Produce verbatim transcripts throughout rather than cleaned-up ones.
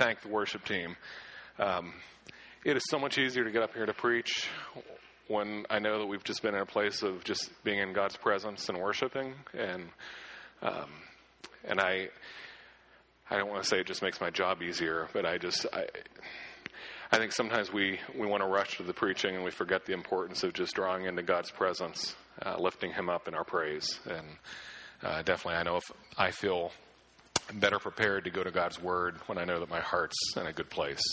thank the worship team. Um, it is so much easier to get up here to preach when I know that we've just been in a place of just being in God's presence and worshiping. And um, and I I don't want to say it just makes my job easier, but I just I I think sometimes we, we want to rush to the preaching and we forget the importance of just drawing into God's presence, uh, lifting Him up in our praise. And uh, definitely, I know if I feel better prepared to go to God's Word when I know that my heart's in a good place.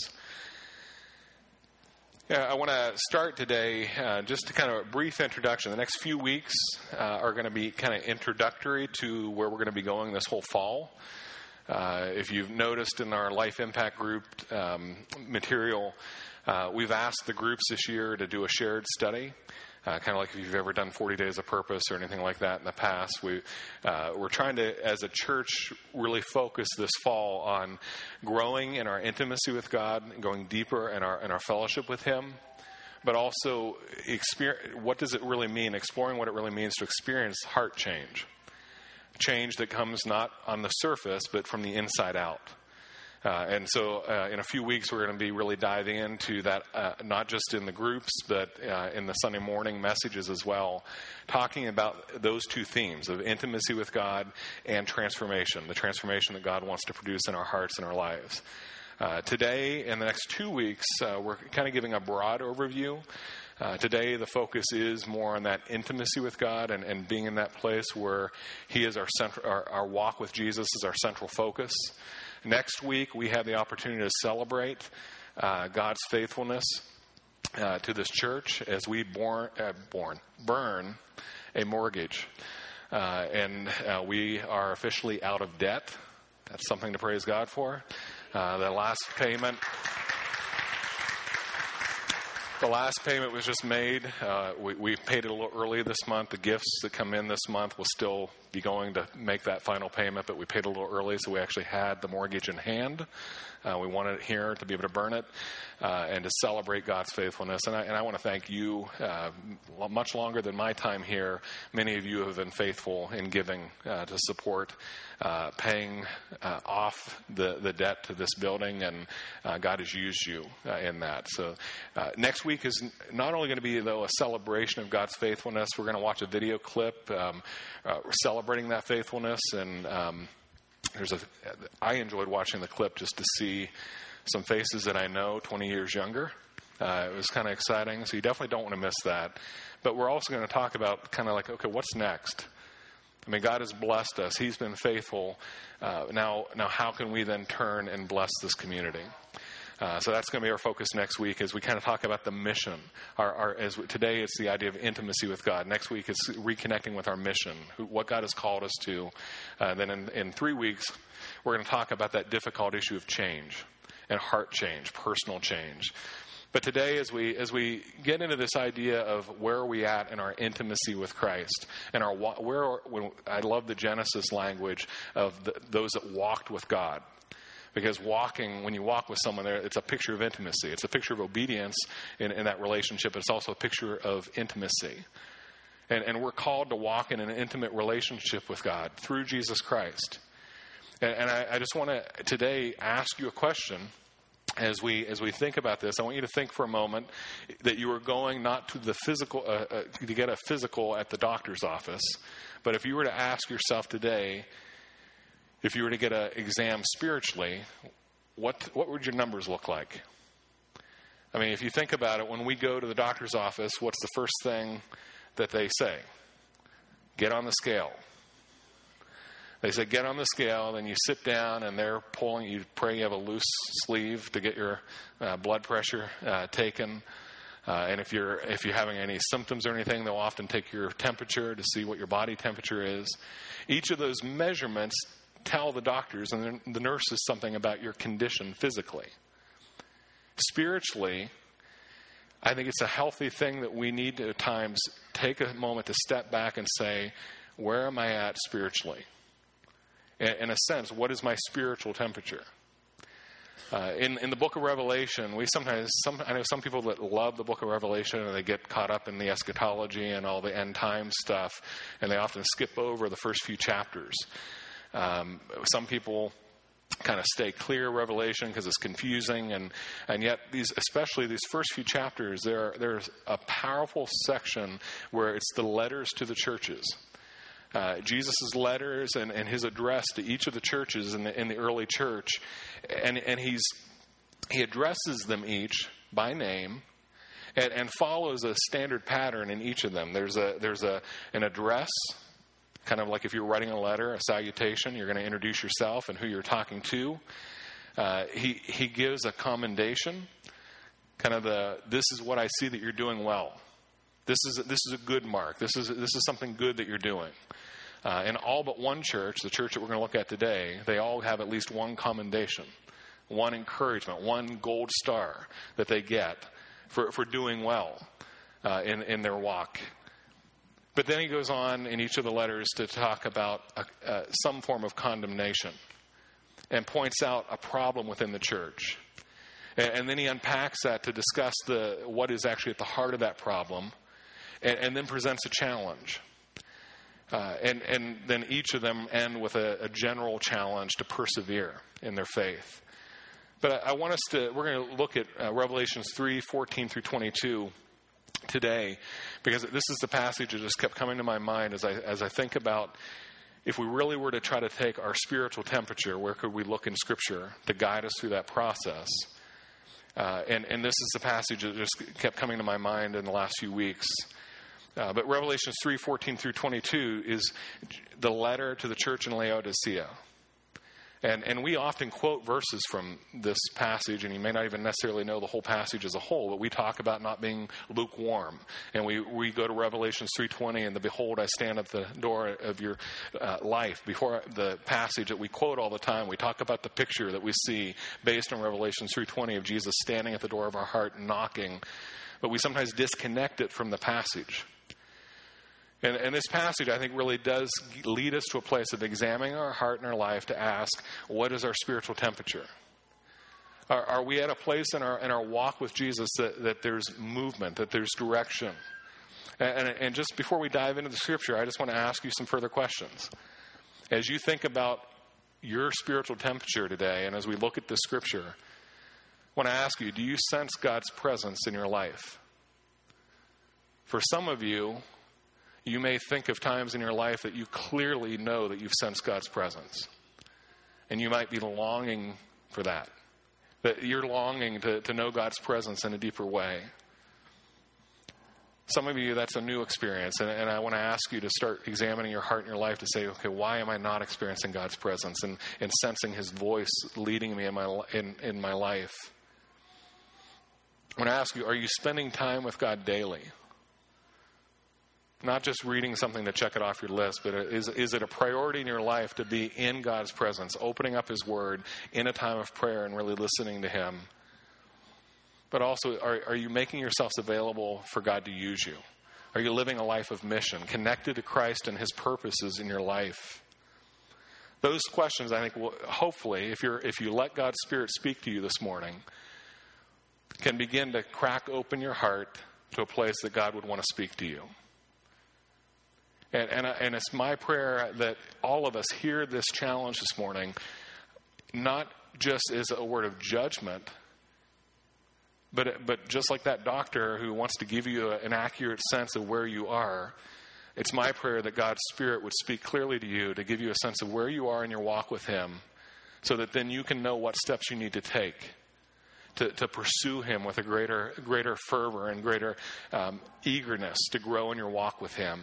Yeah, I want to start today uh, just to kind of a brief introduction. The next few weeks uh, are going to be kind of introductory to where we're going to be going this whole fall. Uh, if you've noticed in our Life Impact Group um, material, uh, we've asked the groups this year to do a shared study. Uh, kind of like if you've ever done forty Days of Purpose or anything like that in the past. We, uh, we're trying to, as a church, really focus this fall on growing in our intimacy with God, going deeper in our in our fellowship with Him, but also experience, what does it really mean, exploring what it really means to experience heart change. Change that comes not on the surface, but from the inside out. Uh, and so uh, in a few weeks, we're going to be really diving into that, uh, not just in the groups, but uh, in the Sunday morning messages as well, talking about those two themes of intimacy with God and transformation, the transformation that God wants to produce in our hearts and our lives. Uh, today, in the next two weeks, uh, we're kind of giving a broad overview. Uh, today, the focus is more on that intimacy with God and, and being in that place where He is our, central, our our walk with Jesus is our central focus. Next week, we have the opportunity to celebrate uh, God's faithfulness uh, to this church as we born, uh, born, burn a mortgage. Uh, and uh, we are officially out of debt. That's something to praise God for. Uh, the last payment... The last payment was just made. Uh, we, we paid it a little early this month. The gifts that come in this month will still be going to make that final payment, but we paid a little early, so we actually had the mortgage in hand. Uh, we wanted it here to be able to burn it uh, and to celebrate God's faithfulness. And I, and I want to thank you. Uh, much longer than my time here, many of you have been faithful in giving uh, to support uh, paying uh, off the, the debt to this building, and uh, God has used you uh, in that. So uh, next week is not only going to be, though, a celebration of God's faithfulness. We're going to watch a video clip um, uh, celebrating that faithfulness, and um, there's a. I enjoyed watching the clip just to see some faces that I know twenty years younger. Uh, it was kind of exciting, so you definitely don't want to miss that. But we're also going to talk about kind of like, okay, what's next? I mean, God has blessed us. He's been faithful. Uh, now, now, how can we then turn and bless this community? Uh, so that's going to be our focus next week as we kind of talk about the mission. Our, our, as we, today, it's the idea of intimacy with God. Next week, it's reconnecting with our mission, who, what God has called us to. Uh, then in, in three weeks, we're going to talk about that difficult issue of change and heart change, personal change. But today, as we as we get into this idea of where are we at in our intimacy with Christ, and our where are, when, I love the Genesis language of the, those that walked with God. Because walking, when you walk with someone there, it's a picture of intimacy. It's a picture of obedience in, in that relationship. It's also a picture of intimacy. And, and we're called to walk in an intimate relationship with God through Jesus Christ. And, and I, I just want to today ask you a question as we as we think about this. I want you to think for a moment that you are going not to the physical uh, uh, to get a physical at the doctor's office, but if you were to ask yourself today, if you were to get an exam spiritually, what what would your numbers look like? I mean, if you think about it, when we go to the doctor's office, what's the first thing that they say? Get on the scale. They say, get on the scale, then you sit down, and they're pulling. You pray you have a loose sleeve to get your uh, blood pressure uh, taken. Uh, and if you're if you're having any symptoms or anything, they'll often take your temperature to see what your body temperature is. Each of those measurements tell the doctors and the nurses something about your condition physically. Spiritually, I think it's a healthy thing that we need to at times take a moment to step back and say, where am I at spiritually? In a sense, what is my spiritual temperature? Uh, in, in the book of Revelation, we sometimes, some, I know some people that love the book of Revelation and they get caught up in the eschatology and all the end time stuff, and they often skip over the first few chapters. Um, some people kind of stay clear of Revelation because it's confusing, and and yet these, especially these first few chapters, there there's a powerful section where it's the letters to the churches. Uh, Jesus' letters and, and his address to each of the churches in the in the early church, and and he's he addresses them each by name, and, and follows a standard pattern in each of them. There's a there's a an address, kind of like if you're writing a letter, a salutation. You're going to introduce yourself and who you're talking to. Uh, he he gives a commendation, kind of the this is what I see that you're doing well. This is this is a good mark. This is this is something good that you're doing. Uh, in all but one church, the church that we're going to look at today, they all have at least one commendation, one encouragement, one gold star that they get for, for doing well uh, in, in their walk. But then he goes on in each of the letters to talk about a, uh, some form of condemnation and points out a problem within the church. And, and then he unpacks that to discuss the what is actually at the heart of that problem, and, and then presents a challenge. Uh, and, and then each of them end with a, a general challenge to persevere in their faith. But I, I want us to, we're going to look at uh, Revelations three, fourteen through twenty-two today, because this is the passage that just kept coming to my mind as I, as I think about if we really were to try to take our spiritual temperature, where could we look in Scripture to guide us through that process? Uh, and, and this is the passage that just kept coming to my mind in the last few weeks. Uh, but Revelations three, fourteen through twenty-two is the letter to the church in Laodicea. And and we often quote verses from this passage, and you may not even necessarily know the whole passage as a whole, but we talk about not being lukewarm. And we, we go to Revelations three twenty, and the behold, I stand at the door of your uh, life. Before the passage that we quote all the time, we talk about the picture that we see based on Revelations three twenty of Jesus standing at the door of our heart and knocking. But we sometimes disconnect it from the passage. And, and this passage, I think, really does lead us to a place of examining our heart and our life to ask, what is our spiritual temperature? Are, are we at a place in our in our walk with Jesus that, that there's movement, that there's direction? And, and, and just before we dive into the Scripture, I just want to ask you some further questions. As you think about your spiritual temperature today, and as we look at the Scripture, I want to ask you, do you sense God's presence in your life? For some of you, you may think of times in your life that you clearly know that you've sensed God's presence. And you might be longing for that. That you're longing to, to know God's presence in a deeper way. Some of you, that's a new experience. And, and I want to ask you to start examining your heart and your life to say, okay, why am I not experiencing God's presence and, and sensing His voice leading me in my, in, in my life? I want to ask you, are you spending time with God daily? Not just reading something to check it off your list, but is, is it a priority in your life to be in God's presence, opening up His Word in a time of prayer and really listening to Him? But also, are, are you making yourselves available for God to use you? Are you living a life of mission, connected to Christ and His purposes in your life? Those questions, I think, will, hopefully, if you're if you let God's Spirit speak to you this morning, can begin to crack open your heart to a place that God would want to speak to you. And, and, and it's my prayer that all of us hear this challenge this morning, not just as a word of judgment, but but just like that doctor who wants to give you a, an accurate sense of where you are. It's my prayer that God's Spirit would speak clearly to you to give you a sense of where you are in your walk with Him, so that then you can know what steps you need to take to, to pursue Him with a greater greater fervor and greater um, eagerness to grow in your walk with Him.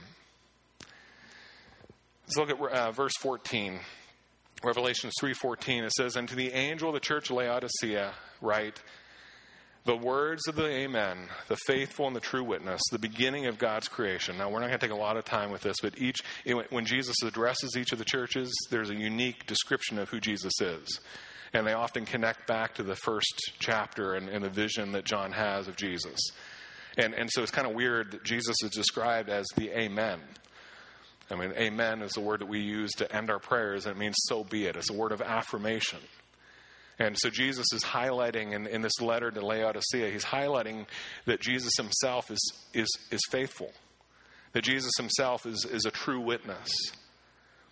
Let's look at uh, verse fourteen. Revelation three fourteen. It says, "And to the angel of the church of Laodicea write, the words of the Amen, the faithful and the true witness, the beginning of God's creation." Now, we're not going to take a lot of time with this, but each when Jesus addresses each of the churches, there's a unique description of who Jesus is. And they often connect back to the first chapter and, and the vision that John has of Jesus. And, and so it's kind of weird that Jesus is described as the Amen. I mean, amen is the word that we use to end our prayers, and it means so be it. It's a word of affirmation. And so Jesus is highlighting in, in this letter to Laodicea, he's highlighting that Jesus himself is is is faithful, that Jesus himself is, is a true witness.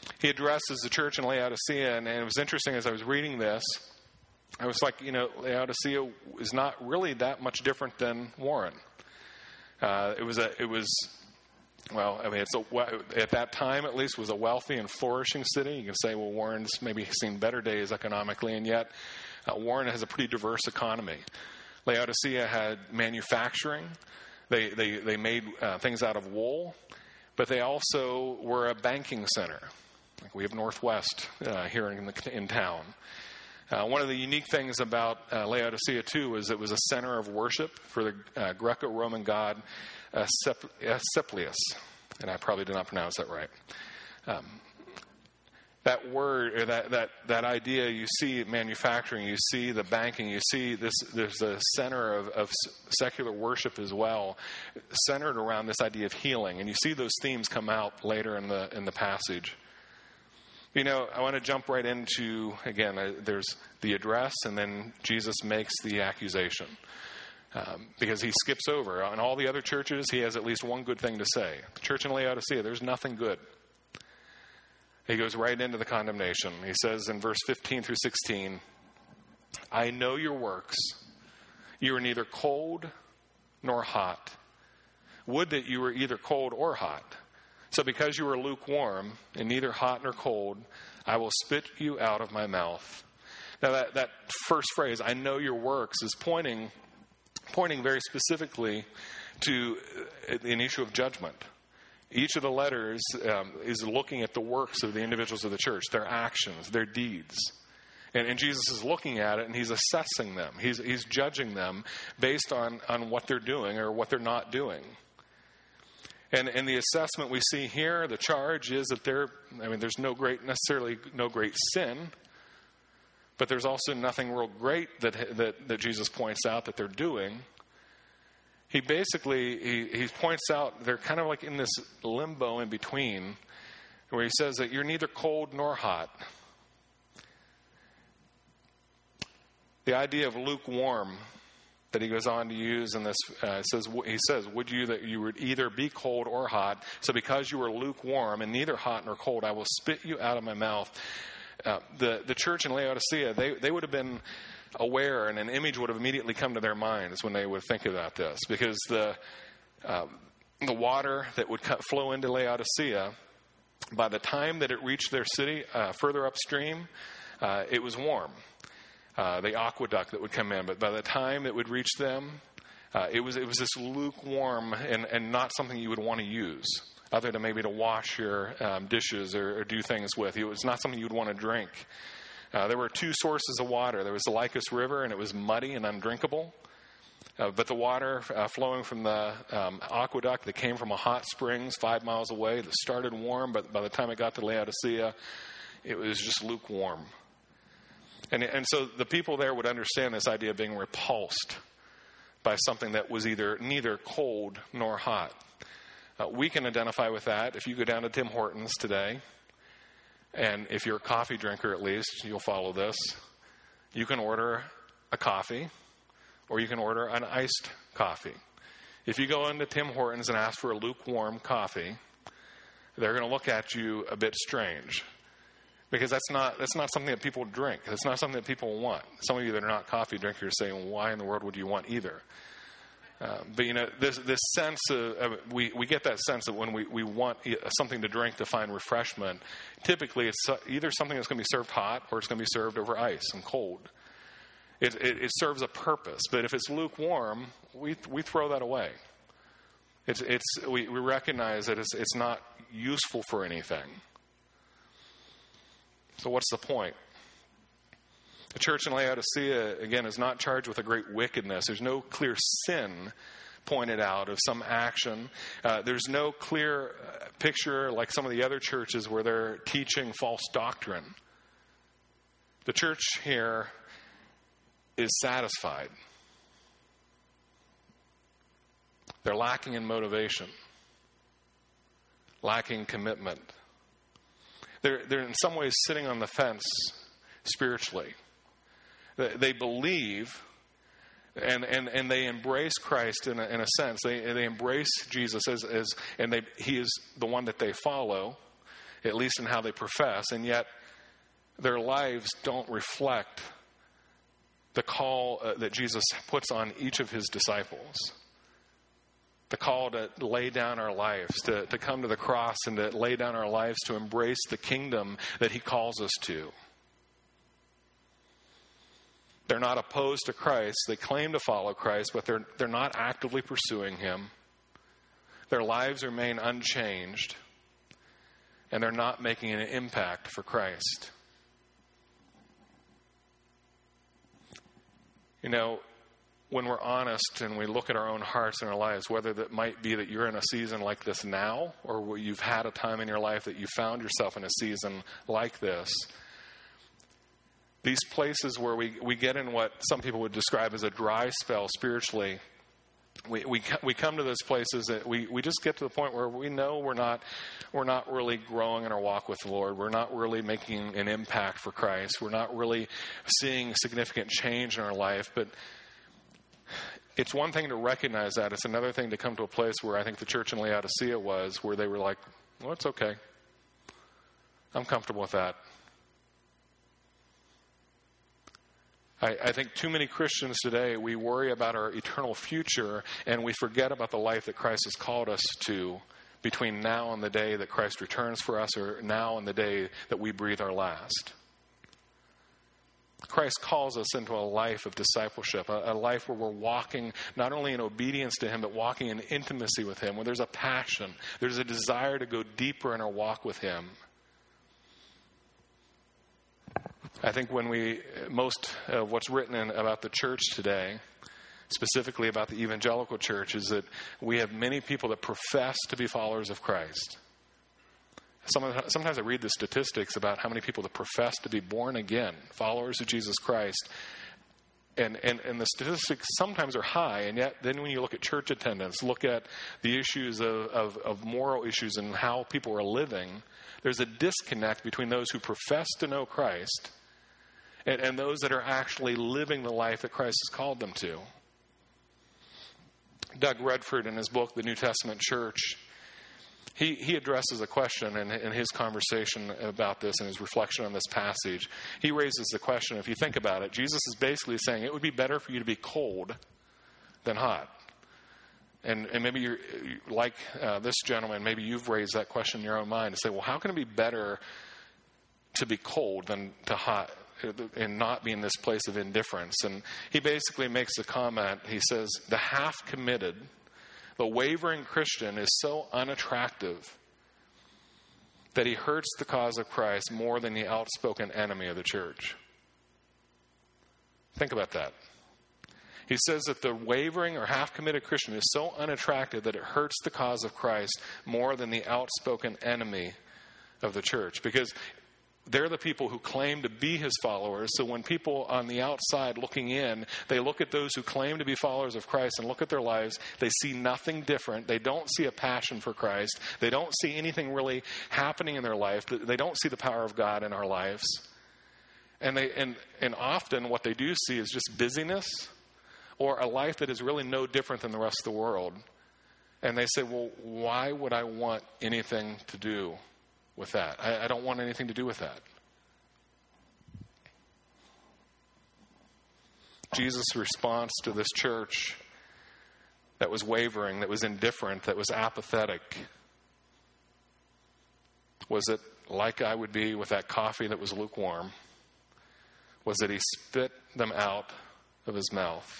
he addresses the church in Laodicea, and, and it was interesting as I was reading this, I was like, you know, Laodicea is not really that much different than Warren. Uh, it was a, it was, well, I mean, it's a, at that time at least, was a wealthy and flourishing city. You can say, well, Warren's maybe seen better days economically, and yet uh, Warren has a pretty diverse economy. Laodicea had manufacturing. They they they made uh, things out of wool, but they also were a banking center. Like we have Northwest uh, here in the, in town. Uh, one of the unique things about uh, Laodicea, too, is it was a center of worship for the uh, Greco-Roman god Asclepius. And I probably did not pronounce that right. Um, that word, or that, that, that idea, you see manufacturing, you see the banking, you see this. There's a center of, of secular worship as well, centered around this idea of healing. And you see those themes come out later in the in the passage. You know, I want to jump right into, again, uh, there's the address, and then Jesus makes the accusation. Um, because he skips over. On all the other churches, he has at least one good thing to say. The church in Laodicea, there's nothing good. He goes right into the condemnation. He says in verse fifteen through sixteen, I know your works. You are neither cold nor hot. Would that you were either cold or hot. So because you are lukewarm and neither hot nor cold, I will spit you out of my mouth. Now that, that first phrase, I know your works, is pointing, pointing very specifically to an issue of judgment. Each of the letters um, is looking at the works of the individuals of the church, their actions, their deeds. And, and Jesus is looking at it and he's assessing them. He's, he's judging them based on, on what they're doing or what they're not doing. And, and the assessment we see here, the charge is that there, I mean, there's no great, necessarily no great sin, but there's also nothing real great that, that, that Jesus points out that they're doing. He basically, he, he points out they're kind of like in this limbo in between where he says that you're neither cold nor hot. The idea of lukewarm that he goes on to use in this, uh, says, he says, would you that you would either be cold or hot? So because you are lukewarm and neither hot nor cold, I will spit you out of my mouth. Uh, the, the church in Laodicea, they, they would have been aware, and an image would have immediately come to their minds when they would think about this, because the uh, the water that would cut, flow into Laodicea, by the time that it reached their city uh, further upstream, uh, it was warm. Uh, the aqueduct that would come in, but by the time it would reach them, uh, it was it was this lukewarm and, and not something you would want to use, other than maybe to wash your um, dishes or, or do things with. It was not something you would want to drink. Uh, there were two sources of water. There was the Lycus River, and it was muddy and undrinkable. Uh, but the water uh, flowing from the um, aqueduct that came from a hot springs five miles away that started warm, but by the time it got to Laodicea, it was just lukewarm. And, and so the people there would understand this idea of being repulsed by something that was either neither cold nor hot. Uh, we can identify with that. If you go down to Tim Hortons today, and if you're a coffee drinker at least, you'll follow this. You can order a coffee, or you can order an iced coffee. If you go into Tim Hortons and ask for a lukewarm coffee, they're going to look at you a bit strange. Because that's not that's not something that people drink. That's not something that people want. Some of you that are not coffee drinkers say, well, why in the world would you want either? Uh, but, you know, this this sense of, of we, we get that sense that when we, we want something to drink to find refreshment, typically it's either something that's going to be served hot or it's going to be served over ice and cold. It, it, it serves a purpose. But if it's lukewarm, we we throw that away. It's it's we, we recognize that it's it's not useful for anything. So what's the point? The church in Laodicea, again, is not charged with a great wickedness. There's no clear sin pointed out of some action. Uh, there's no clear picture like some of the other churches where they're teaching false doctrine. The church here is satisfied. They're lacking in motivation, lacking commitment. They're, they're in some ways sitting on the fence spiritually. They, they believe and, and, and they embrace Christ in a, in a sense. They, they embrace Jesus as, as and they, he is the one that they follow. at least in how they profess, and yet their lives don't reflect the call uh, that Jesus puts on each of his disciples. The call to lay down our lives, to, to come to the cross and to lay down our lives to embrace the kingdom that he calls us to. They're not opposed to Christ. They claim to follow Christ, but they're, they're not actively pursuing him. Their lives remain unchanged, and they're not making an impact for Christ. You know, when we're honest and we look at our own hearts and our lives, whether that might be that you're in a season like this now, or you've had a time in your life that you found yourself in a season like this, these places where we, we get in what some people would describe as a dry spell spiritually, we we we come to those places that we, we just get to the point where we know we're not we're not really growing in our walk with the Lord. We're not really making an impact for Christ. We're not really seeing significant change in our life. But it's one thing to recognize that. It's another thing to come to a place where I think the church in Laodicea was, where they were like, well, it's okay. I'm comfortable with that. I, I think too many Christians today, we worry about our eternal future and we forget about the life that Christ has called us to between now and the day that Christ returns for us, or now and the day that we breathe our last. Christ calls us into a life of discipleship, a, a life where we're walking not only in obedience to him, but walking in intimacy with him, where there's a passion, there's a desire to go deeper in our walk with him. I think when we, most of what's written in, about the church today, specifically about the evangelical church, is that we have many people that profess to be followers of Christ. Some, sometimes I read the statistics about how many people that profess to be born again, followers of Jesus Christ. And, and, and the statistics sometimes are high, and yet then when you look at church attendance, look at the issues of, of, of moral issues and how people are living, there's a disconnect between those who profess to know Christ and, and those that are actually living the life that Christ has called them to. Doug Redford, in his book, The New Testament Church, He he addresses a question in, in his conversation about this and his reflection on this passage. He raises the question, if you think about it, Jesus is basically saying it would be better for you to be cold than hot. And, and maybe you're like uh, this gentleman, maybe you've raised that question in your own mind and say, well, how can it be better to be cold than to hot and not be in this place of indifference? And he basically makes a comment. He says, the half-committed, the wavering Christian is so unattractive that he hurts the cause of Christ more than the outspoken enemy of the church. Think about that. He says that the wavering or half-committed Christian is so unattractive that it hurts the cause of Christ more than the outspoken enemy of the church. Because they're the people who claim to be his followers. So when people on the outside looking in, they look at those who claim to be followers of Christ and look at their lives, they see nothing different. They don't see a passion for Christ. They don't see anything really happening in their life. They don't see the power of God in our lives. And they and, and often what they do see is just busyness or a life that is really no different than the rest of the world. And they say, well, why would I want anything to do with that? I, I don't want anything to do with that. Jesus' response to this church that was wavering, that was indifferent, that was apathetic, was it like I would be with that coffee that was lukewarm? Was that he spit them out of his mouth?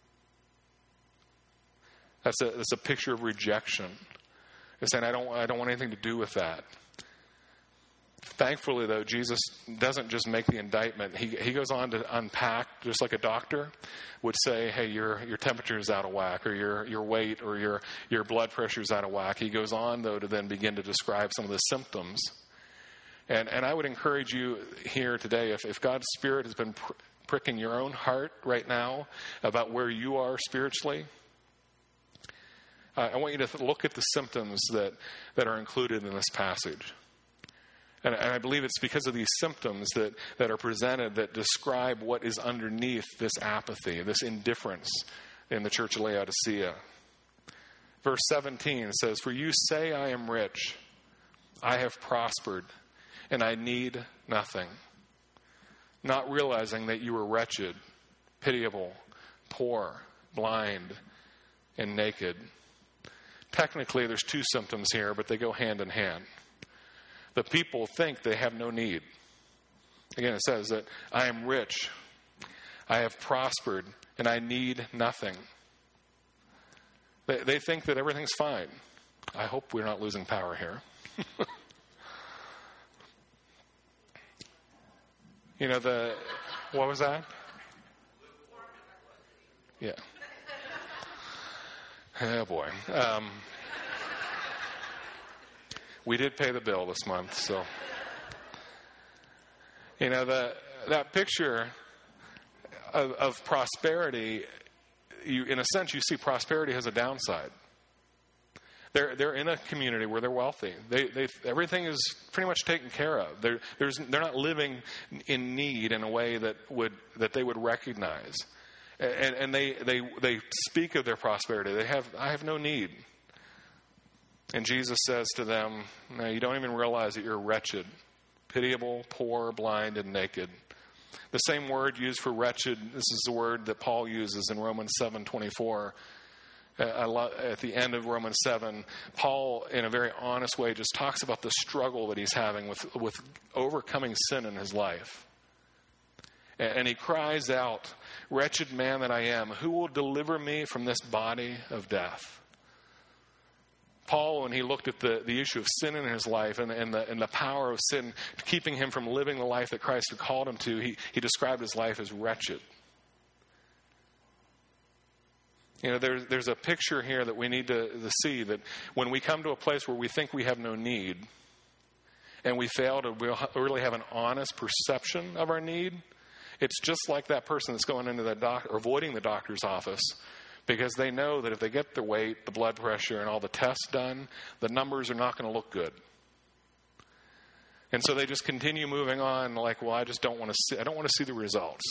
That's a, that's a picture of rejection. He's saying, I don't, I don't want anything to do with that. Thankfully, though, Jesus doesn't just make the indictment. He he goes on to unpack, just like a doctor would say, hey, your your temperature is out of whack, or your your weight, or your, your blood pressure is out of whack. He goes on, though, to then begin to describe some of the symptoms. And and I would encourage you here today, if, if God's Spirit has been pr- pricking your own heart right now about where you are spiritually, uh, I want you to look at the symptoms that, that are included in this passage. And, and I believe it's because of these symptoms that, that are presented that describe what is underneath this apathy, this indifference in the church of Laodicea. Verse seventeen says, for you say I am rich I have prospered, and I need nothing. Not realizing that you were wretched, pitiable, poor, blind, and naked. Technically, there's two symptoms here, but they go hand in hand. The people think they have no need. Again, it says that I am rich, I have prospered, and I need nothing. They, they think that everything's fine. I hope we're not losing power here. You know, the, what was that? Yeah. Oh, boy. Um, we did pay the bill this month, so. You know, the, that picture of, of prosperity, you, in a sense, you see prosperity has a downside. They're they're in a community where they're wealthy. They they everything is pretty much taken care of. They're there's they're not living in need in a way that would that they would recognize. And and they they they speak of their prosperity. They have I have no need. And Jesus says to them, "No, you don't even realize that you're wretched, pitiable, poor, blind, and naked." The same word used for wretched. This is the word that Paul uses in Romans seven twenty-four. At the end of Romans seven, Paul, in a very honest way, just talks about the struggle that he's having with, with overcoming sin in his life. And he cries out, "Wretched man that I am, who will deliver me from this body of death?" Paul, when he looked at the, the issue of sin in his life and, and, the, and the power of sin keeping him from living the life that Christ had called him to, he, he described his life as wretched. You know, there's, there's a picture here that we need to, to see, that when we come to a place where we think we have no need and we fail to really have an honest perception of our need, it's just like that person that's going into the doc or avoiding the doctor's office because they know that if they get the weight, the blood pressure, and all the tests done, the numbers are not going to look good. And so they just continue moving on like, well, I just don't want to see, I don't want to see the results.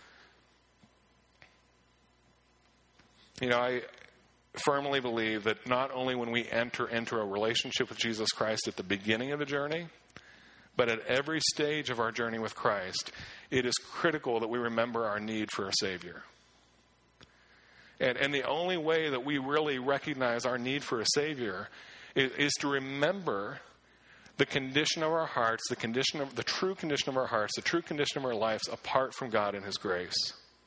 You know, I firmly believe that not only when we enter into a relationship with Jesus Christ at the beginning of the journey, but at every stage of our journey with Christ, it is critical that we remember our need for a Savior. And, and the only way that we really recognize our need for a Savior is, is to remember the condition of our hearts, the condition of the true condition of our hearts, the true condition of our lives apart from God and His grace.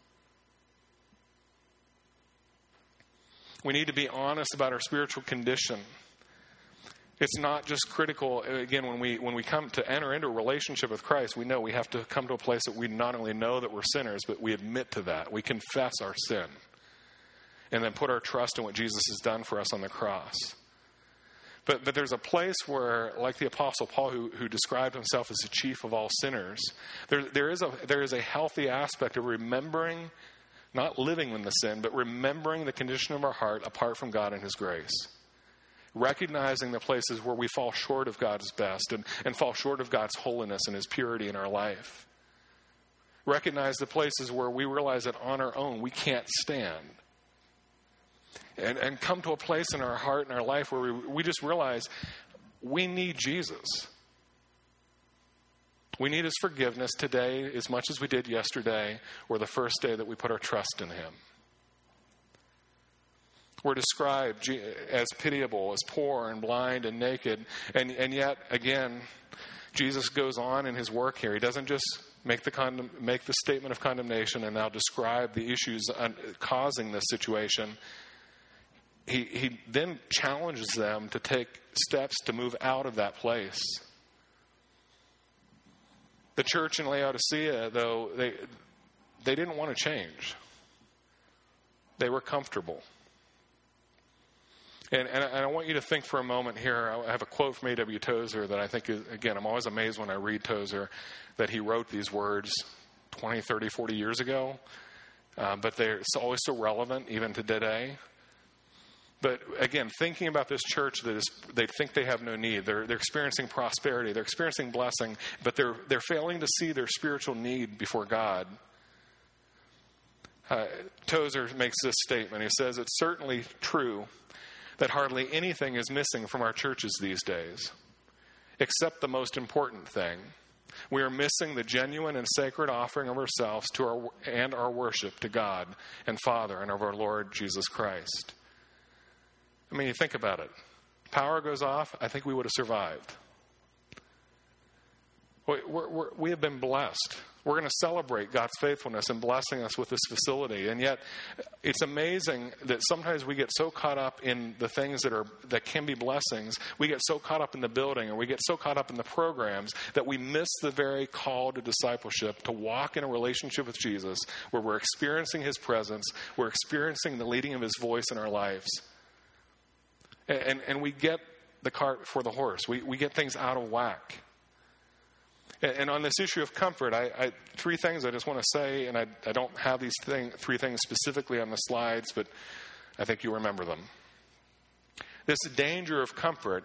We need to be honest about our spiritual condition. It's not just critical, again, when we when we come to enter into a relationship with Christ, we know we have to come to a place that we not only know that we're sinners, but we admit to that. We confess our sin. And then put our trust in what Jesus has done for us on the cross. But but there's a place where, like the Apostle Paul, who, who described himself as the chief of all sinners, there there is a there is a healthy aspect of remembering, not living in the sin, but remembering the condition of our heart apart from God and His grace. Recognizing the places where we fall short of God's best and, and fall short of God's holiness and His purity in our life. Recognize the places where we realize that on our own we can't stand. And, and come to a place in our heart and our life where we, we just realize we need Jesus. We need His forgiveness today as much as we did yesterday or the first day that we put our trust in Him. We're described as pitiable, as poor and blind and naked. And, and yet, again, Jesus goes on in His work here. He doesn't just make the condemn, make the statement of condemnation and now describe the issues causing this situation. He, he then challenges them to take steps to move out of that place. The church in Laodicea, though, they they didn't want to change. They were comfortable. And, and I want you to think for a moment here. I have a quote from A W Tozer that I think is, again, I'm always amazed when I read Tozer that he wrote these words twenty, thirty, forty years ago. Uh, but they're always so relevant even to today. But again, thinking about this church that is, they think they have no need. They're, they're experiencing prosperity. They're experiencing blessing. But they're, they're failing to see their spiritual need before God. Uh, Tozer makes this statement. He says, "It's certainly true that hardly anything is missing from our churches these days. except the most important thing. We are missing the genuine and sacred offering of ourselves to our and our worship to God and Father and of our Lord Jesus Christ. I mean, you think about it. Power goes off, I think we would have survived. We're, we're, we have been blessed. We're going to celebrate God's faithfulness and blessing us with this facility. And yet, it's amazing that sometimes we get so caught up in the things that are that can be blessings. We get so caught up in the building, or we get so caught up in the programs that we miss the very call to discipleship, to walk in a relationship with Jesus, where we're experiencing His presence, we're experiencing the leading of His voice in our lives. And, and, and we get the cart before the horse. We, we get things out of whack. And on this issue of comfort, I, I, three things I just want to say, and I, I don't have these thing, three things specifically on the slides, but I think you remember them. This danger of comfort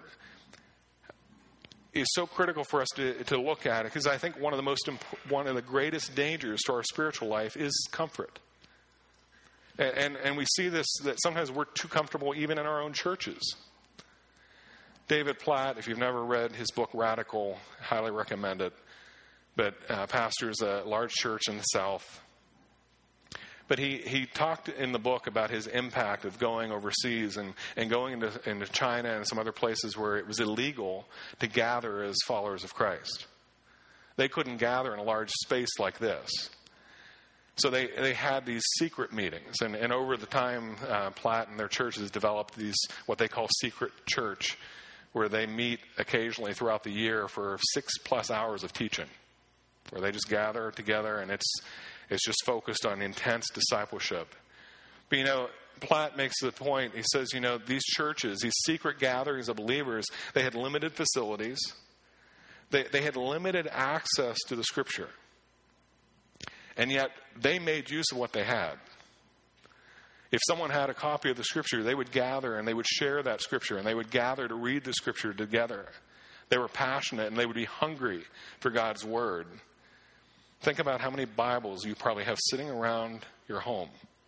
is so critical for us to, to look at it, because I think one of the most imp- one of the greatest dangers to our spiritual life is comfort. And, and, and we see this, that sometimes we're too comfortable even in our own churches. David Platt, if you've never read his book Radical, highly recommend it. But uh, pastors a large church in the South. But he, he talked in the book about his impact of going overseas and, and going into, into China and some other places where it was illegal to gather as followers of Christ. They couldn't gather in a large space like this. So they, they had these secret meetings. And, and over the time, uh, Platt and their churches developed these, what they call secret church, where they meet occasionally throughout the year for six plus hours of teaching, where they just gather together and it's it's just focused on intense discipleship. But, you know, Platt makes the point, he says, you know, these churches, these secret gatherings of believers, they had limited facilities. They, they had limited access to the Scripture. And yet, they made use of what they had. If someone had a copy of the Scripture, they would gather and they would share that Scripture, and they would gather to read the Scripture together. They were passionate and they would be hungry for God's Word. Think about how many Bibles you probably have sitting around your home.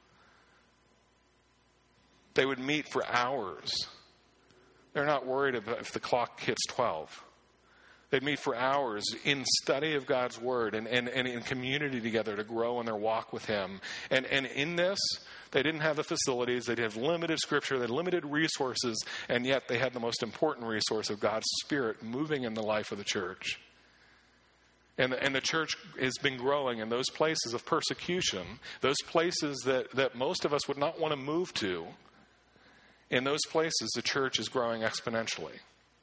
They would meet for hours. They're not worried about if the clock hits twelve. They'd meet for hours in study of God's Word and, and, and in community together to grow in their walk with Him. And, and in this, they didn't have the facilities. They had limited Scripture. They had limited resources. And yet they had the most important resource of God's Spirit moving in the life of the church. And the, and the church has been growing in those places of persecution, those places that, that most of us would not want to move to. In those places, the church is growing exponentially.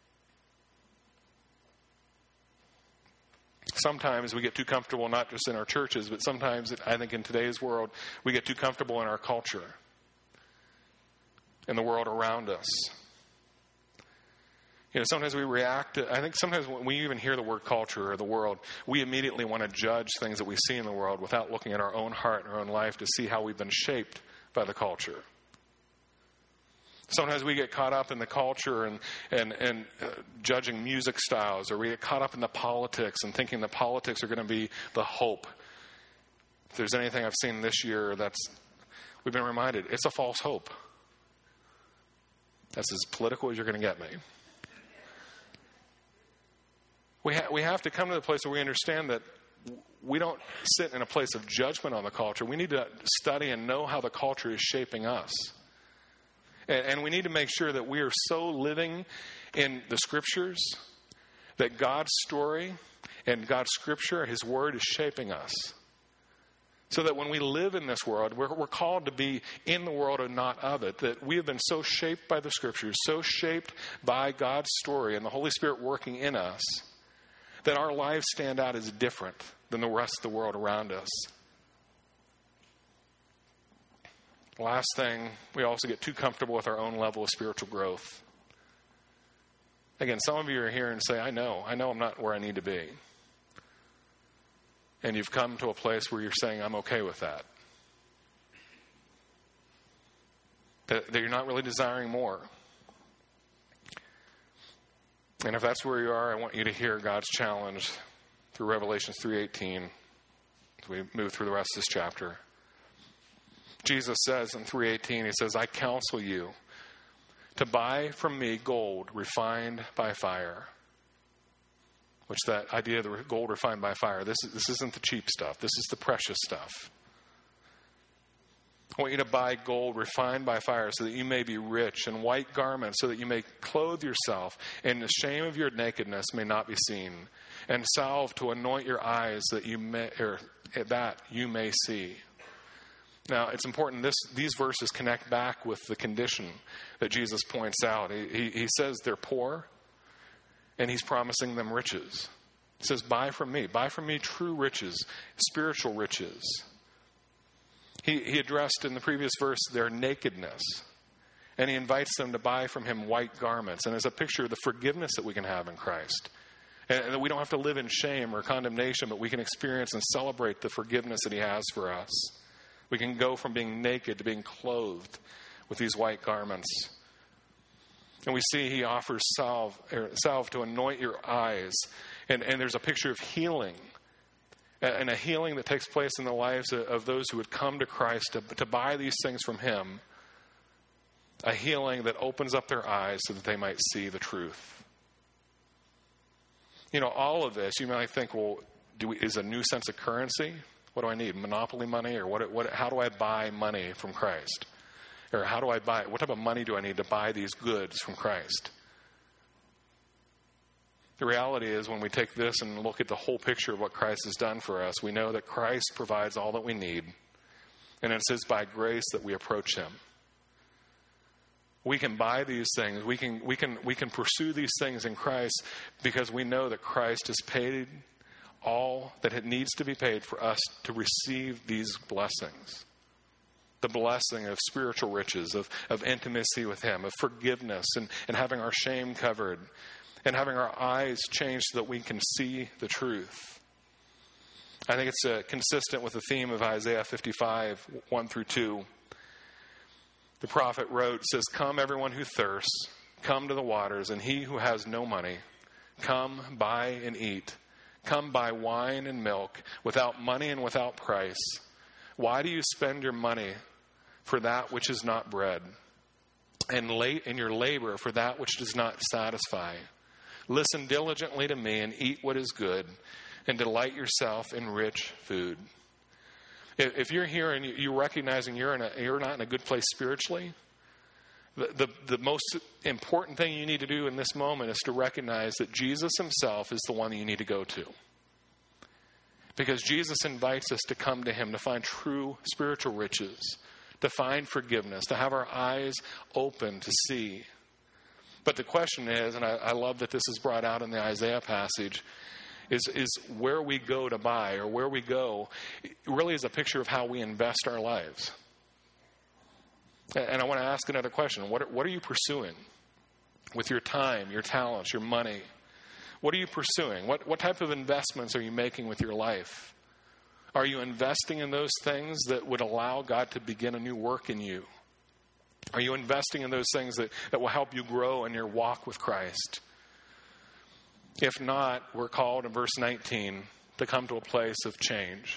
Sometimes we get too comfortable, not just in our churches, but sometimes, I think in today's world, we get too comfortable in our culture, in the world around us. You know, sometimes we react to, I think sometimes when we even hear the word culture or the world, we immediately want to judge things that we see in the world without looking at our own heart and our own life to see how we've been shaped by the culture. Sometimes we get caught up in the culture and, and, and uh, judging music styles, or we get caught up in the politics and thinking the politics are going to be the hope. If there's anything I've seen this year, that's we've been reminded, it's a false hope. That's as political as you're going to get me. We, ha- we have to come to the place where we understand that we don't sit in a place of judgment on the culture. We need to study and know how the culture is shaping us. And we need to make sure that we are so living in the Scriptures that God's story and God's Scripture, His Word, is shaping us. So that when we live in this world, we're, we're called to be in the world and not of it. That we have been so shaped by the Scriptures, so shaped by God's story and the Holy Spirit working in us, that our lives stand out as different than the rest of the world around us. Last thing, we also get too comfortable with our own level of spiritual growth. Again, some of you are here and say, I know, I know I'm not where I need to be. And you've come to a place where you're saying, I'm okay with that. That, that you're not really desiring more. And if that's where you are, I want you to hear God's challenge through Revelation three eighteen as we move through the rest of this chapter. Jesus says in three eighteen, He says, I counsel you to buy from me gold refined by fire, which that idea of the gold refined by fire. This, this isn't the cheap stuff. This is the precious stuff. I want you to buy gold refined by fire so that you may be rich, and white garments so that you may clothe yourself, and the shame of your nakedness may not be seen, and salve to anoint your eyes that you may, or that you may see. Now, it's important, this, these verses connect back with the condition that Jesus points out. He, he, he says they're poor, and he's promising them riches. He says, buy from me. Buy from me true riches, spiritual riches. He, he addressed in the previous verse their nakedness, and he invites them to buy from him white garments. And as a picture of the forgiveness that we can have in Christ. And, and that we don't have to live in shame or condemnation, but we can experience and celebrate the forgiveness that he has for us. We can go from being naked to being clothed with these white garments. And we see he offers salve, er, salve to anoint your eyes. And, and there's a picture of healing. And a healing that takes place in the lives of, of those who would come to Christ to, to buy these things from him. A healing that opens up their eyes so that they might see the truth. You know, all of this, you might think, well, do we, is a new sense of currency? What do I need? Monopoly money? Or what, what, how do I buy money from Christ? Or how do I buy, what type of money do I need to buy these goods from Christ? The reality is when we take this and look at the whole picture of what Christ has done for us, we know that Christ provides all that we need. And it says by grace that we approach him. We can buy these things. We can, we can, we can pursue these things in Christ because we know that Christ has paid all that it needs to be paid for us to receive these blessings. The blessing of spiritual riches, of, of intimacy with him, of forgiveness, and, and having our shame covered, and having our eyes changed so that we can see the truth. I think it's uh, consistent with the theme of Isaiah fifty-five, one through two. The prophet wrote, says, "Come, everyone who thirsts, come to the waters, and he who has no money, come, buy and eat. Come buy wine and milk without money and without price. Why do you spend your money for that which is not bread, and late in your labor for that which does not satisfy? Listen diligently to me and eat what is good, and delight yourself in rich food." If you're here and you're recognizing you're, in a, you're not in a good place spiritually, the, the, the most important thing you need to do in this moment is to recognize that Jesus himself is the one that you need to go to. Because Jesus invites us to come to him to find true spiritual riches, to find forgiveness, to have our eyes open to see. But the question is, and I, I love that this is brought out in the Isaiah passage, is, is where we go to buy or where we go really is a picture of how we invest our lives. And I want to ask another question. What are, what are you pursuing with your time, your talents, your money? What are you pursuing? What, what type of investments are you making with your life? Are you investing in those things that would allow God to begin a new work in you? Are you investing in those things that, that will help you grow in your walk with Christ? If not, we're called in verse nineteen to come to a place of change.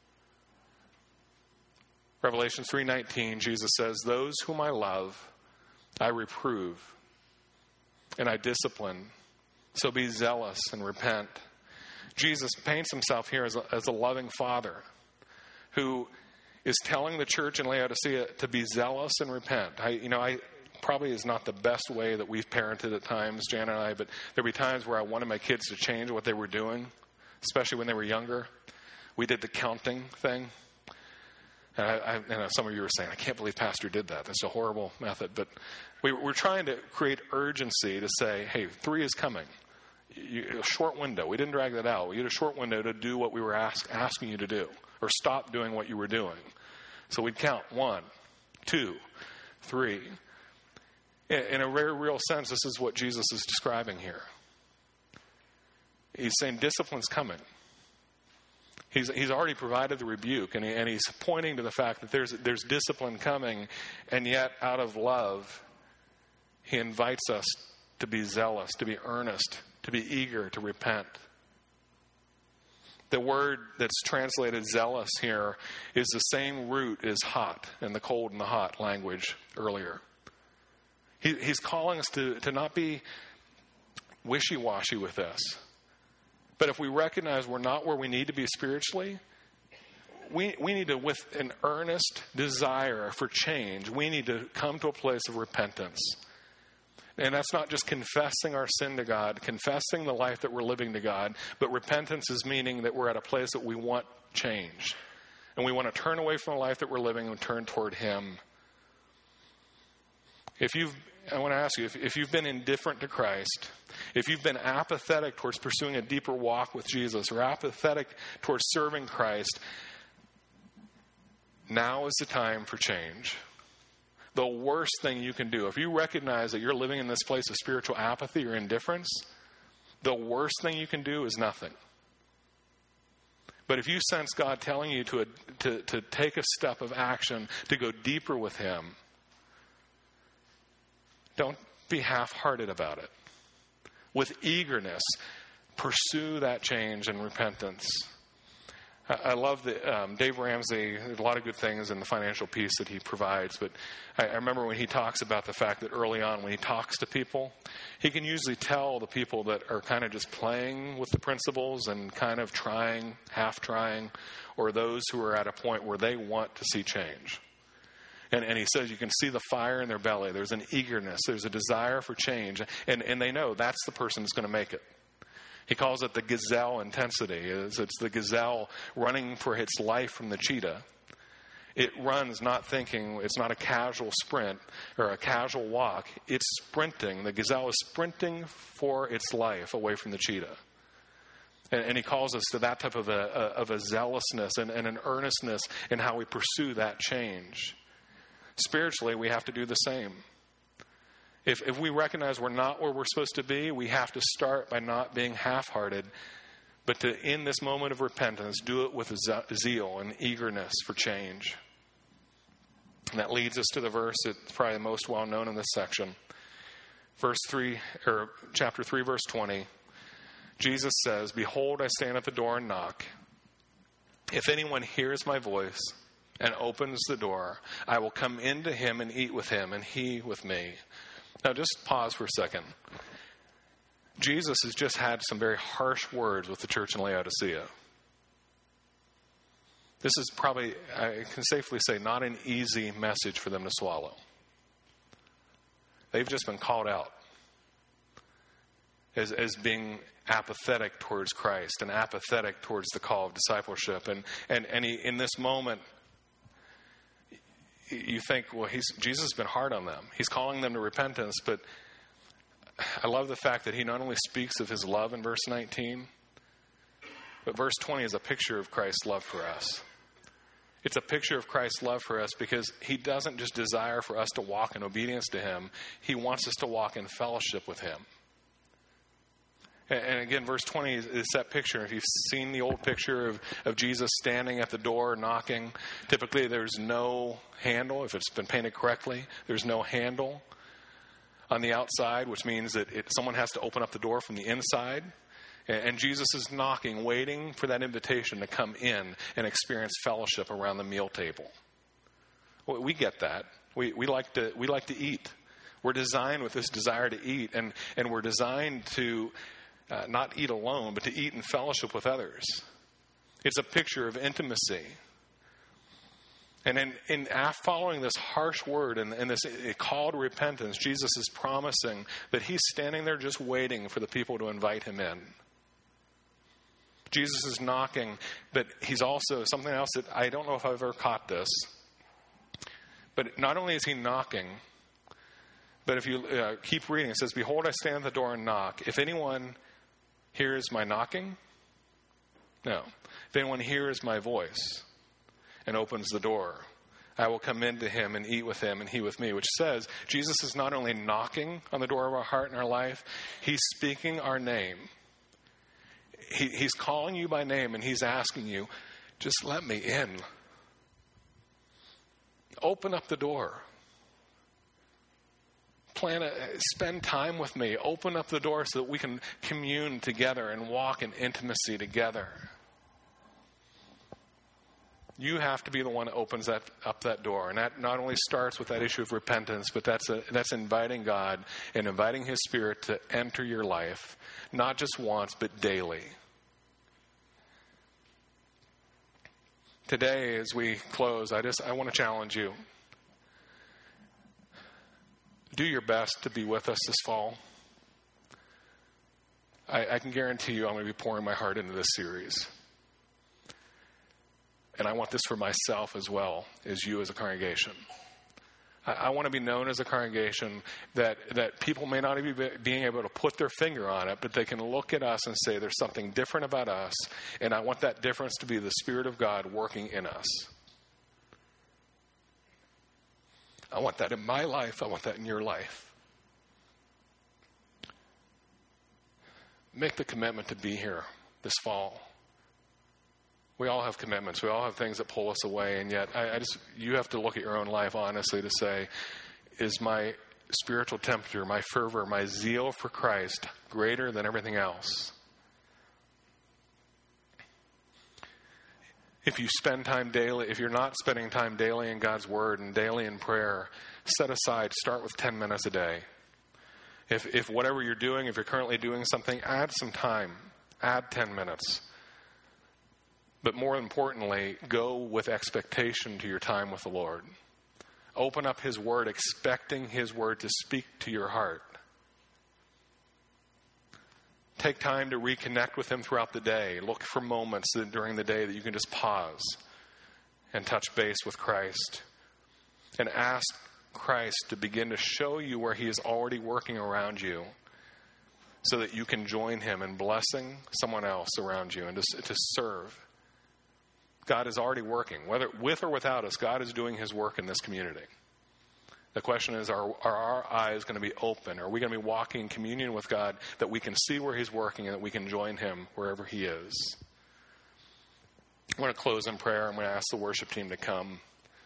Revelation three nineteen, Jesus says, "Those whom I love, I reprove, and I discipline. So be zealous and repent." Jesus paints himself here as a, as a loving father who is telling the church in Laodicea to be zealous and repent. I, you know, I probably is not the best way that we've parented at times, Jan and I, but there'll be times where I wanted my kids to change what they were doing, especially when they were younger. We did the counting thing. And I, I, and some of you were saying, "I can't believe Pastor did that. That's a horrible method." But we, we're trying to create urgency to say, hey, three is coming. You, a short window. We didn't drag that out. We had a short window to do what we were ask, asking you to do, or stop doing what you were doing. So we'd count one, two, three. In, in a very real sense, this is what Jesus is describing here. He's saying discipline's coming. He's, he's already provided the rebuke, and, he, and he's pointing to the fact that there's, there's discipline coming, and yet out of love, he invites us to be zealous, to be earnest, to be eager to repent. The word that's translated zealous here is the same root as hot in the cold and the hot language earlier. He, he's calling us to, to not be wishy-washy with this. But if we recognize we're not where we need to be spiritually, we, we need to, with an earnest desire for change, we need to come to a place of repentance. And that's not just confessing our sin to God, confessing the life that we're living to God, but repentance is meaning that we're at a place that we want change. And we want to turn away from the life that we're living and turn toward Him. If you've, I want to ask you, if, if you've been indifferent to Christ, if you've been apathetic towards pursuing a deeper walk with Jesus, or apathetic towards serving Christ, now is the time for change. The worst thing you can do, if you recognize that you're living in this place of spiritual apathy or indifference, the worst thing you can do is nothing. But if you sense God telling you to, to, to take a step of action, to go deeper with Him, don't be half-hearted about it. With eagerness, pursue that change and repentance. I love that um, Dave Ramsey, there's a lot of good things in the financial piece that he provides, but I, I remember when he talks about the fact that early on when he talks to people, he can usually tell the people that are kind of just playing with the principles and kind of trying, half trying, or those who are at a point where they want to see change. And, and he says you can see the fire in their belly. There's an eagerness. There's a desire for change. And, and they know that's the person that's going to make it. He calls it the gazelle intensity. It's, it's the gazelle running for its life from the cheetah. It runs not thinking, it's not a casual sprint or a casual walk. It's sprinting. The gazelle is sprinting for its life away from the cheetah. And, and he calls us to that type of a, a, of a zealousness and, and an earnestness in how we pursue that change. Spiritually, we have to do the same. If if we recognize we're not where we're supposed to be, we have to start by not being half-hearted, but to, in this moment of repentance, do it with zeal and eagerness for change. And that leads us to the verse that's probably the most well-known in this section. Verse three, or chapter three, verse twenty. Jesus says, "Behold, I stand at the door and knock. If anyone hears my voice and opens the door, I will come into him and eat with him, and he with me." Now, just pause for a second. Jesus has just had some very harsh words with the church in Laodicea. This is probably, I can safely say, not an easy message for them to swallow. They've just been called out as, as being apathetic towards Christ and apathetic towards the call of discipleship. And, and, and he, in this moment, you think, well, he's, Jesus has been hard on them. He's calling them to repentance, but I love the fact that he not only speaks of his love in verse nineteen, but verse twenty is a picture of Christ's love for us. It's a picture of Christ's love for us because he doesn't just desire for us to walk in obedience to him. He wants us to walk in fellowship with him. And again, verse twenty is, is that picture. If you've seen the old picture of, of Jesus standing at the door knocking, typically there's no handle. If it's been painted correctly, there's no handle on the outside, which means that it, someone has to open up the door from the inside. And, and Jesus is knocking, waiting for that invitation to come in and experience fellowship around the meal table. Well, we get that. We, we like to we like to eat. We're designed with this desire to eat, and, and we're designed to Uh, not eat alone, but to eat in fellowship with others. It's a picture of intimacy. And in, in following this harsh word and, and this call to repentance, Jesus is promising that he's standing there just waiting for the people to invite him in. Jesus is knocking, but he's also, something else that I don't know if I've ever caught this, but not only is he knocking, but if you uh, keep reading, it says, "Behold, I stand at the door and knock. If anyone hears my knocking?" No. "If anyone hears my voice and opens the door, I will come into him and eat with him and he with me." Which says Jesus is not only knocking on the door of our heart and our life, he's speaking our name. He, he's calling you by name and he's asking you, just let me in. Open up the door. Plan a, spend time with me. Open up the door so that we can commune together and walk in intimacy together. You have to be the one that opens that, up that door. And that not only starts with that issue of repentance, but that's a, that's inviting God and inviting his Spirit to enter your life, not just once, but daily. Today, as we close, I just I want to challenge you. Do your best to be with us this fall. I, I can guarantee you I'm going to be pouring my heart into this series. And I want this for myself as well as you as a congregation. I, I want to be known as a congregation that, that people may not be being able to put their finger on it, but they can look at us and say there's something different about us, and I want that difference to be the Spirit of God working in us. I want that in my life. I want that in your life. Make the commitment to be here this fall. We all have commitments. We all have things that pull us away, and yet I, I just you have to look at your own life honestly to say, is my spiritual temperature, my fervor, my zeal for Christ greater than everything else? If you spend time daily, if you're not spending time daily in God's Word and daily in prayer, set aside, start with ten minutes a day. If if whatever you're doing, if you're currently doing something, add some time. Add ten minutes. But more importantly, go with expectation to your time with the Lord. Open up His Word, expecting His Word to speak to your heart. Take time to reconnect with Him throughout the day. Look for moments that during the day that you can just pause and touch base with Christ. And ask Christ to begin to show you where He is already working around you so that you can join Him in blessing someone else around you and to, to serve. God is already working. Whether with or without us, God is doing His work in this community. The question is, are, are our eyes going to be open? Are we going to be walking in communion with God that we can see where He's working and that we can join Him wherever He is? I want to close in prayer. I'm going to ask the worship team to come.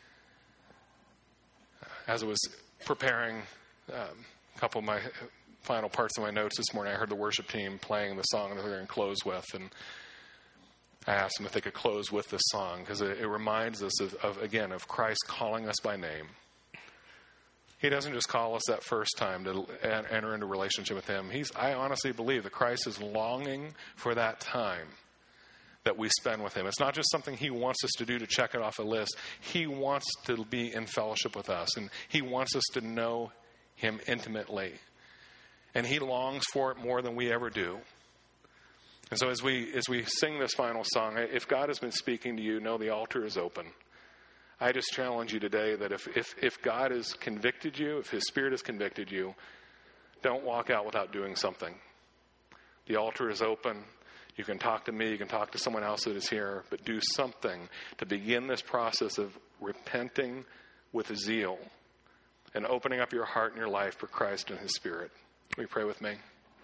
As I was preparing um, a couple of my final parts of my notes this morning, I heard the worship team playing the song that they're going to close with. And I asked them if they could close with this song because it, it reminds us, of, of again, of Christ calling us by name. He doesn't just call us that first time to enter into a relationship with Him. He's, I honestly believe that Christ is longing for that time that we spend with Him. It's not just something He wants us to do to check it off a list. He wants to be in fellowship with us, and He wants us to know Him intimately. And He longs for it more than we ever do. And so as we as we sing this final song, if God has been speaking to you, know the altar is open. I just challenge you today that if, if, if God has convicted you, if His Spirit has convicted you, don't walk out without doing something. The altar is open. You can talk to me, you can talk to someone else that is here, but do something to begin this process of repenting with zeal and opening up your heart and your life for Christ and His Spirit. Will you pray with me?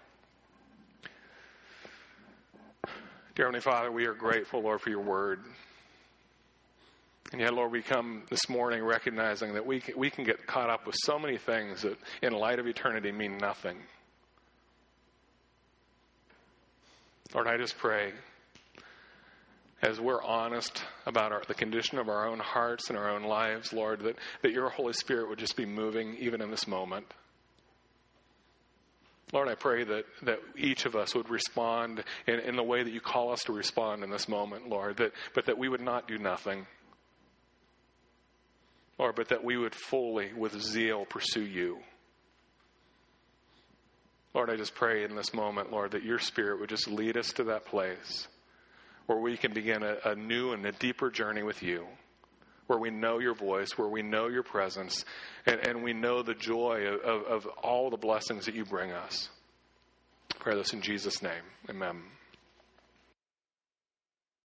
Dear Heavenly Father, we are grateful, Lord, for your word. And yet, Lord, we come this morning recognizing that we can, we can get caught up with so many things that in light of eternity mean nothing. Lord, I just pray, as we're honest about our, the condition of our own hearts and our own lives, Lord, that, that your Holy Spirit would just be moving even in this moment. Lord, I pray that, that each of us would respond in, in the way that you call us to respond in this moment, Lord, that, but that we would not do nothing. Lord, but that we would fully, with zeal, pursue you. Lord, I just pray in this moment, Lord, that your Spirit would just lead us to that place where we can begin a, a new and a deeper journey with you, where we know your voice, where we know your presence, and, and we know the joy of, of, of all the blessings that you bring us. I pray this in Jesus' name. Amen.